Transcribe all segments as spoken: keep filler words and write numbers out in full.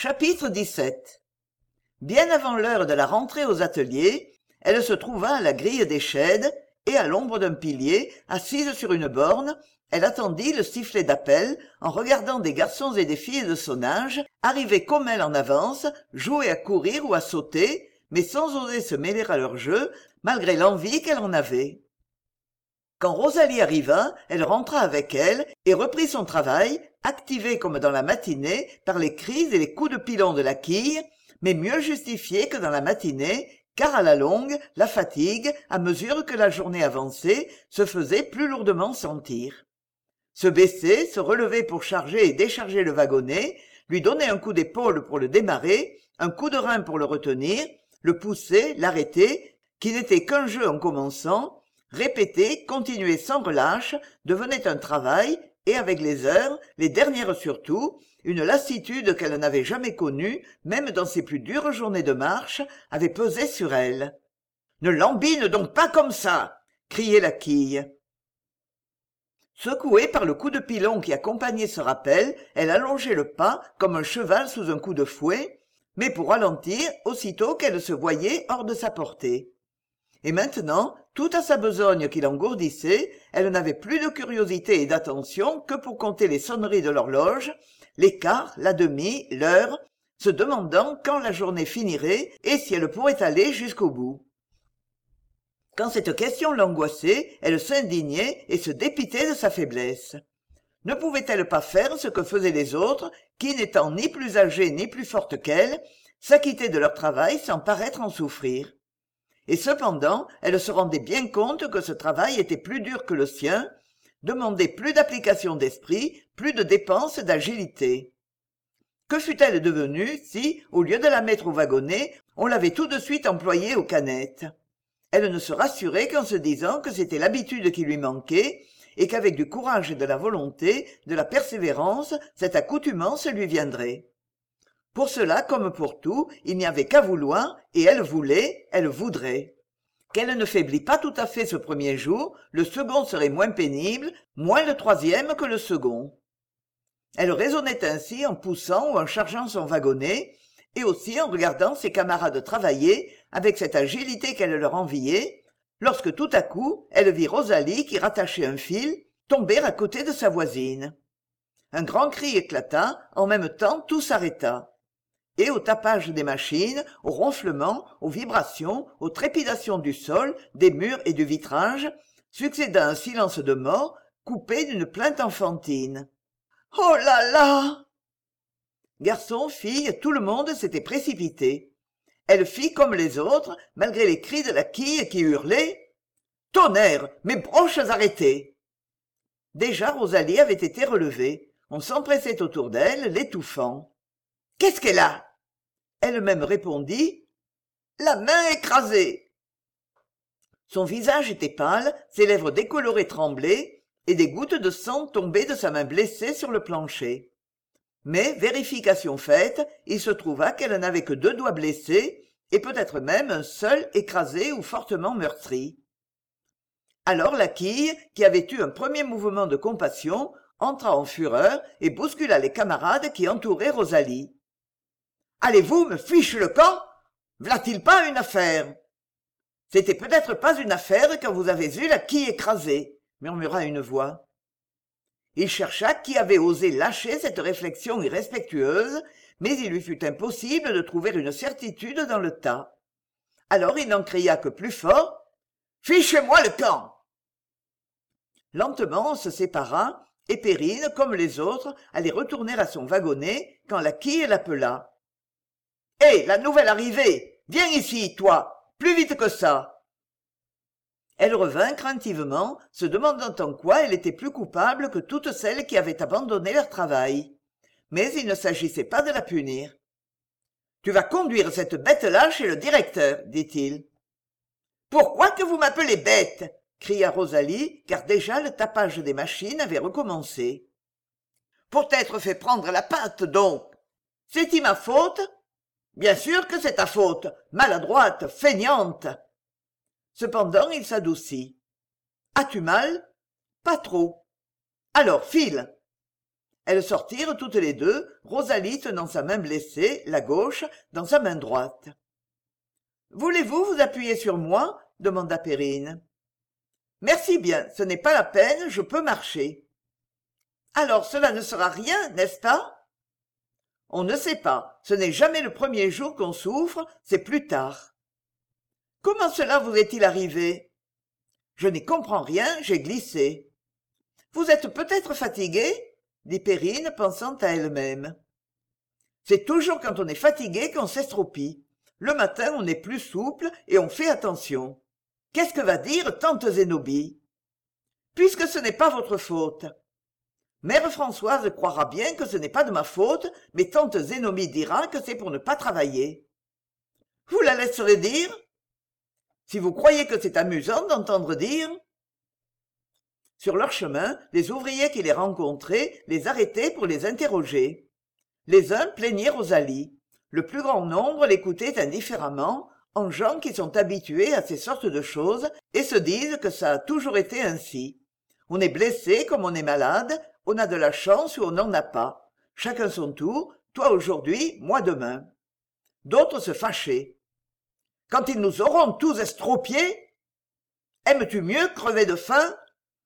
Chapitre dix-sept. Bien avant l'heure de la rentrée aux ateliers, elle se trouva à la grille des chaides, et à l'ombre d'un pilier, assise sur une borne, elle attendit le sifflet d'appel en regardant des garçons et des filles de son âge arriver comme elle en avance, jouer à courir ou à sauter, mais sans oser se mêler à leur jeu, malgré l'envie qu'elle en avait. Quand Rosalie arriva, elle rentra avec elle et reprit son travail, activée comme dans la matinée par les cris et les coups de pilon de la quille, mais mieux justifiée que dans la matinée, car à la longue, la fatigue, à mesure que la journée avançait, se faisait plus lourdement sentir. Se baisser, se relever pour charger et décharger le wagonnet, lui donner un coup d'épaule pour le démarrer, un coup de rein pour le retenir, le pousser, l'arrêter, qui n'était qu'un jeu en commençant, répéter, continuer sans relâche, devenait un travail, et avec les heures, les dernières surtout, une lassitude qu'elle n'avait jamais connue, même dans ses plus dures journées de marche, avait pesé sur elle. « Ne lambine donc pas comme ça !» criait la quille. Secouée par le coup de pilon qui accompagnait ce rappel, elle allongeait le pas comme un cheval sous un coup de fouet, mais pour ralentir aussitôt qu'elle se voyait hors de sa portée. Et maintenant, tout à sa besogne qui l'engourdissait, elle n'avait plus de curiosité et d'attention que pour compter les sonneries de l'horloge, les quarts, la demie, l'heure, se demandant quand la journée finirait et si elle pourrait aller jusqu'au bout. Quand cette question l'angoissait, elle s'indignait et se dépitait de sa faiblesse. Ne pouvait-elle pas faire ce que faisaient les autres, qui, n'étant ni plus âgées ni plus fortes qu'elle, s'acquittaient de leur travail sans paraître en souffrir? Et cependant, elle se rendait bien compte que ce travail était plus dur que le sien, demandait plus d'application d'esprit, plus de dépenses d'agilité. Que fût-elle devenue si, au lieu de la mettre au wagonnet, on l'avait tout de suite employée aux canettes? Elle ne se rassurait qu'en se disant que c'était l'habitude qui lui manquait, et qu'avec du courage et de la volonté, de la persévérance, cette accoutumance lui viendrait. Pour cela, comme pour tout, il n'y avait qu'à vouloir, et elle voulait, elle voudrait. Qu'elle ne faiblit pas tout à fait ce premier jour, le second serait moins pénible, moins le troisième que le second. Elle raisonnait ainsi en poussant ou en chargeant son wagonnet, et aussi en regardant ses camarades travailler avec cette agilité qu'elle leur enviait, lorsque tout à coup, elle vit Rosalie qui rattachait un fil, tomber à côté de sa voisine. Un grand cri éclata, en même temps tout s'arrêta. Et au tapage des machines, au ronflement, aux vibrations, aux trépidations du sol, des murs et du vitrage, succéda un silence de mort, coupé d'une plainte enfantine. « Oh là là !» Garçons, filles, tout le monde s'était précipité. Elle fit comme les autres, malgré les cris de la quille qui hurlait « Tonnerre, mes broches arrêtées !» Déjà Rosalie avait été relevée. On s'empressait autour d'elle, l'étouffant. « Qu'est-ce qu'elle a ?» Elle-même répondit « La main écrasée !» Son visage était pâle, ses lèvres décolorées tremblaient, et des gouttes de sang tombaient de sa main blessée sur le plancher. Mais, vérification faite, il se trouva qu'elle n'avait que deux doigts blessés, et peut-être même un seul écrasé ou fortement meurtri. Alors la quille, qui avait eu un premier mouvement de compassion, entra en fureur et bouscula les camarades qui entouraient Rosalie. « Allez-vous me fiche le camp? V'là-t-il pas une affaire ?» « C'était peut-être pas une affaire quand vous avez eu la quille écrasée, » murmura une voix. Il chercha qui avait osé lâcher cette réflexion irrespectueuse, mais il lui fut impossible de trouver une certitude dans le tas. Alors il n'en cria que plus fort « Fichez-moi le camp !» Lentement on se sépara, et Perrine, comme les autres, allait retourner à son wagonnet quand la quille l'appela. « Hé, la nouvelle arrivée! Viens ici, toi! Plus vite que ça !» Elle revint craintivement, se demandant en quoi elle était plus coupable que toutes celles qui avaient abandonné leur travail. Mais il ne s'agissait pas de la punir. « Tu vas conduire cette bête-là chez le directeur, dit-il. « Pourquoi que vous m'appelez bête ?» cria Rosalie, car déjà le tapage des machines avait recommencé. « Pour t'être fait prendre la patte, donc. C'est-y ma faute ? Bien sûr que c'est ta faute, maladroite, feignante. » Cependant il s'adoucit. « As-tu mal ? Pas trop. Alors file. » Elles sortirent toutes les deux, Rosalie tenant sa main blessée, la gauche, dans sa main droite. « Voulez-vous vous appuyer sur moi ?» demanda Perrine. « Merci bien, ce n'est pas la peine, je peux marcher. »« Alors cela ne sera rien, n'est-ce pas ?»« On ne sait pas, ce n'est jamais le premier jour qu'on souffre, c'est plus tard. »« Comment cela vous est-il arrivé ?»« Je n'y comprends rien, j'ai glissé. »« Vous êtes peut-être fatigué ?» dit Perrine, pensant à elle-même. « C'est toujours quand on est fatigué qu'on s'estropie. Le matin, on est plus souple et on fait attention. Qu'est-ce que va dire tante Zénobie ? Puisque ce n'est pas votre faute. Mère Françoise croira bien que ce n'est pas de ma faute, mais tante Zénobie dira que c'est pour ne pas travailler. Vous la laisserez dire ? Si vous croyez que c'est amusant d'entendre dire. » Sur leur chemin, les ouvriers qui les rencontraient les arrêtaient pour les interroger. Les uns plaignaient Rosalie. Le plus grand nombre l'écoutait indifféremment, en gens qui sont habitués à ces sortes de choses et se disent que ça a toujours été ainsi. On est blessé comme on est malade, on a de la chance ou on n'en a pas. Chacun son tour, toi aujourd'hui, moi demain. D'autres se fâchaient. Quand ils nous auront tous estropiés, aimes-tu mieux crever de faim ?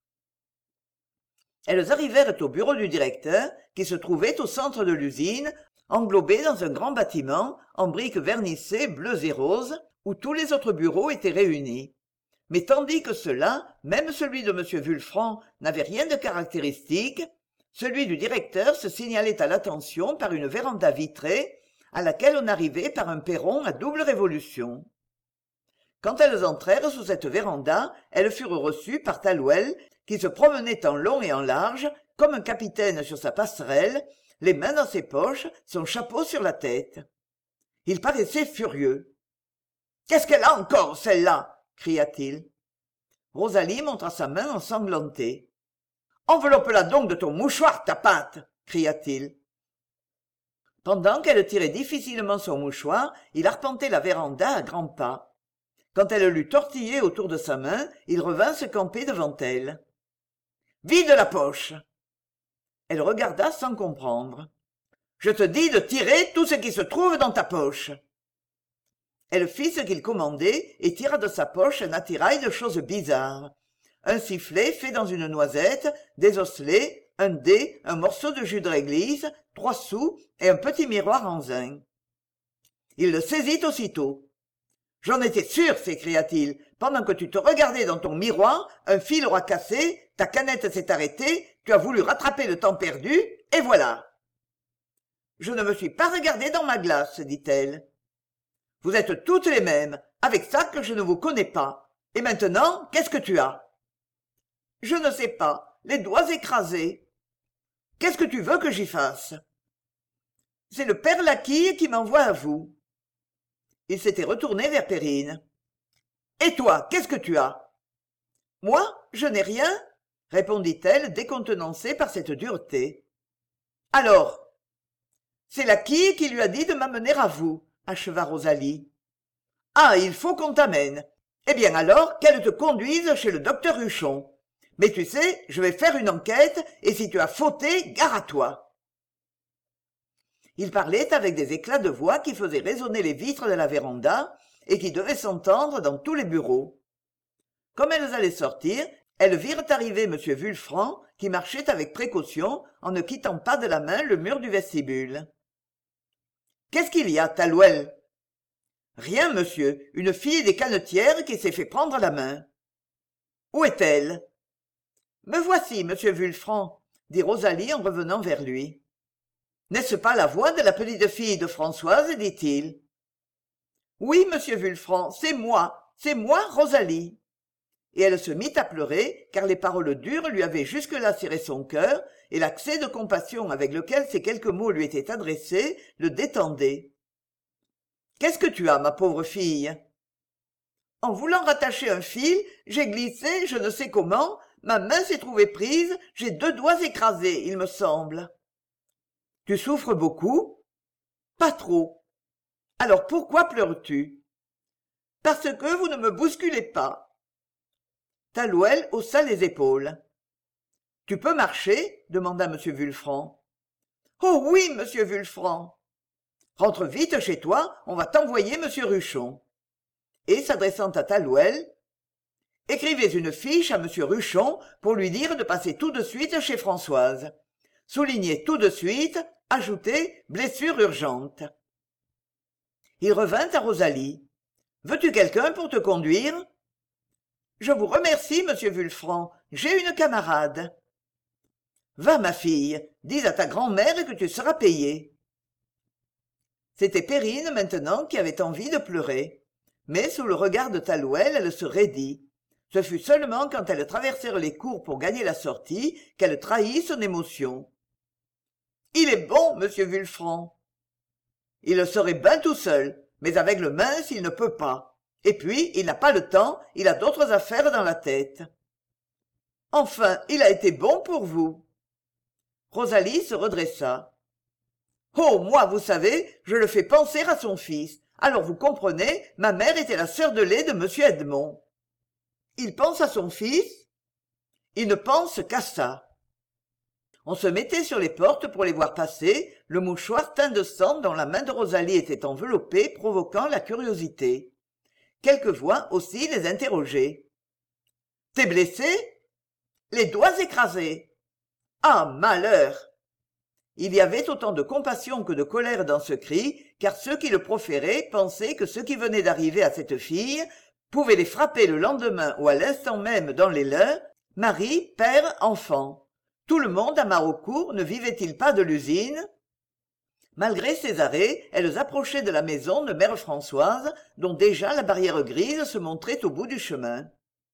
Elles arrivèrent au bureau du directeur, qui se trouvait au centre de l'usine, englobé dans un grand bâtiment, en briques vernissées bleues et roses, où tous les autres bureaux étaient réunis. Mais tandis que ceux-là, même celui de M. Vulfranc, n'avait rien de caractéristique, celui du directeur se signalait à l'attention par une véranda vitrée, à laquelle on arrivait par un perron à double révolution. Quand elles entrèrent sous cette véranda, elles furent reçues par Talouel, qui se promenait en long et en large, comme un capitaine sur sa passerelle, les mains dans ses poches, son chapeau sur la tête. Il paraissait furieux. « Qu'est-ce qu'elle a encore, celle-là » cria-t-il. Rosalie montra sa main ensanglantée. « Enveloppe-la donc de ton mouchoir, ta patte » cria-t-il. Pendant qu'elle tirait difficilement son mouchoir, il arpentait la véranda à grands pas. Quand elle l'eut tortillé autour de sa main, il revint se camper devant elle. « Vide la poche !» Elle regarda sans comprendre. « Je te dis de tirer tout ce qui se trouve dans ta poche !» Elle fit ce qu'il commandait et tira de sa poche un attirail de choses bizarres. Un sifflet fait dans une noisette, des osselets, un dé, un morceau de jus de réglisse, trois sous et un petit miroir en zinc. Il le saisit aussitôt. « J'en étais sûr !» s'écria-t-il. « Pendant que tu te regardais dans ton miroir, un fil aura cassé, ta canette s'est arrêtée, tu as voulu rattraper le temps perdu, et voilà !»« Je ne me suis pas regardée dans ma glace, dit-elle. »« Vous êtes toutes les mêmes, avec ça que je ne vous connais pas. Et maintenant, qu'est-ce que tu as ?»« Je ne sais pas, les doigts écrasés. »« Qu'est-ce que tu veux que j'y fasse ?»« C'est le père Laquille qui m'envoie à vous. » Il s'était retourné vers Perrine. « Et toi, qu'est-ce que tu as ?»« Moi, je n'ai rien, » répondit-elle, décontenancée par cette dureté. « Alors ?»« C'est Laquille qui lui a dit de m'amener à vous, » acheva Rosalie. « Ah, il faut qu'on t'amène. Eh bien alors, qu'elle te conduise chez le docteur Huchon. Mais tu sais, je vais faire une enquête, et si tu as fauté, gare à toi. » Il parlait avec des éclats de voix qui faisaient résonner les vitres de la véranda et qui devaient s'entendre dans tous les bureaux. Comme elles allaient sortir, elles virent arriver M. Vulfranc, qui marchait avec précaution en ne quittant pas de la main le mur du vestibule. « Qu'est-ce qu'il y a, Talouel ?»« Rien, monsieur, une fille des Cannetières qui s'est fait prendre la main. »« Où est-elle ?»« Me voici, monsieur Vulfranc, » dit Rosalie en revenant vers lui. « N'est-ce pas la voix de la petite fille de Françoise ?» dit-il. « Oui, monsieur Vulfranc, c'est moi, c'est moi, Rosalie. » Et elle se mit à pleurer, car les paroles dures lui avaient jusque-là serré son cœur, et l'accès de compassion avec lequel ces quelques mots lui étaient adressés le détendait. « Qu'est-ce que tu as, ma pauvre fille ?»« En voulant rattacher un fil, j'ai glissé, je ne sais comment, ma main s'est trouvée prise, j'ai deux doigts écrasés, il me semble. » « Tu souffres beaucoup ?»« Pas trop. »« Alors pourquoi pleures-tu ?»« Parce que vous ne me bousculez pas. » Talouel haussa les épaules. « Tu peux marcher ?» demanda M. Vulfranc. Oh oui, monsieur Vulfranc. Rentre vite chez toi, on va t'envoyer monsieur Ruchon. Et s'adressant à Talouel, écrivez une fiche à monsieur Ruchon pour lui dire de passer tout de suite chez Françoise. Soulignez tout de suite, ajoutez blessure urgente. Il revint à Rosalie. Veux-tu quelqu'un pour te conduire? Je vous remercie, monsieur Vulfranc, j'ai une camarade. Va, ma fille, dis à ta grand-mère que tu seras payée. C'était Perrine maintenant qui avait envie de pleurer. Mais sous le regard de Talouel, elle se raidit. Ce fut seulement quand elles traversèrent les cours pour gagner la sortie qu'elle trahit son émotion. « Il est bon, monsieur Vulfranc. »« Il le serait ben tout seul, mais avec le mince, il ne peut pas. Et puis, il n'a pas le temps, il a d'autres affaires dans la tête. »« Enfin, il a été bon pour vous. » Rosalie se redressa. « Oh, moi, vous savez, je le fais penser à son fils. Alors, vous comprenez, ma mère était la sœur de lait de monsieur Edmond. Il pense à son fils? Il ne pense qu'à ça. » On se mettait sur les portes pour les voir passer, le mouchoir teint de sang dont la main de Rosalie était enveloppée provoquant la curiosité. Quelques voix aussi les interrogeaient. « T'es blessé? Les doigts écrasés. Ah, malheur !» Il y avait autant de compassion que de colère dans ce cri, car ceux qui le proféraient pensaient que ce qui venait d'arriver à cette fille pouvait les frapper le lendemain ou à l'instant même dans les leurs, mari, père, enfant. Tout le monde à Marocourt ne vivait-il pas de l'usine? Malgré ces arrêts, elles approchaient de la maison de mère Françoise, dont déjà la barrière grise se montrait au bout du chemin.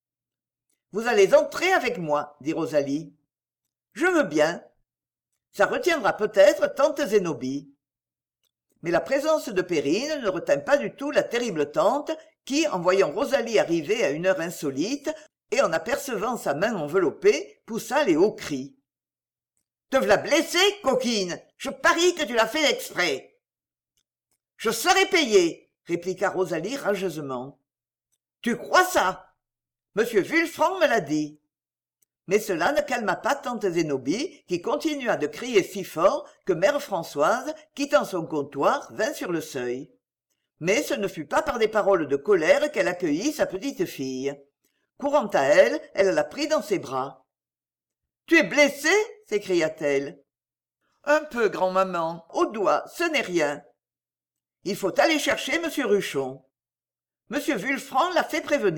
« Vous allez entrer avec moi, dit Rosalie. « Je veux bien. Ça retiendra peut-être tante Zénobie. » Mais la présence de Perrine ne retint pas du tout la terrible tante qui, en voyant Rosalie arriver à une heure insolite et en apercevant sa main enveloppée, poussa les hauts cris. « Te v'là blessée, coquine! Je parie que tu l'as fait exprès. »« Je serai payée, » répliqua Rosalie rageusement. « Tu crois ça? Monsieur Vulfranc me l'a dit. » Mais cela ne calma pas tante Zénobie, qui continua de crier si fort que mère Françoise, quittant son comptoir, vint sur le seuil. Mais ce ne fut pas par des paroles de colère qu'elle accueillit sa petite-fille. Courant à elle, elle la prit dans ses bras. « Tu es blessée ?» s'écria-t-elle. « Un peu, grand-maman, au doigt, ce n'est rien. Il faut aller chercher monsieur Ruchon. Monsieur Vulfranc l'a fait prévenir. »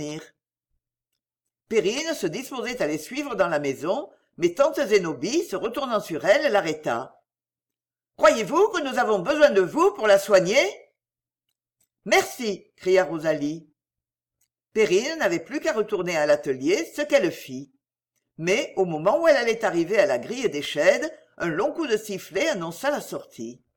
Perrine se disposait à les suivre dans la maison, mais tante Zénobie, se retournant sur elle, l'arrêta. « Croyez-vous que nous avons besoin de vous pour la soigner ?»« Merci !» cria Rosalie. Perrine n'avait plus qu'à retourner à l'atelier, ce qu'elle fit. Mais, au moment où elle allait arriver à la grille des chaides, un long coup de sifflet annonça la sortie.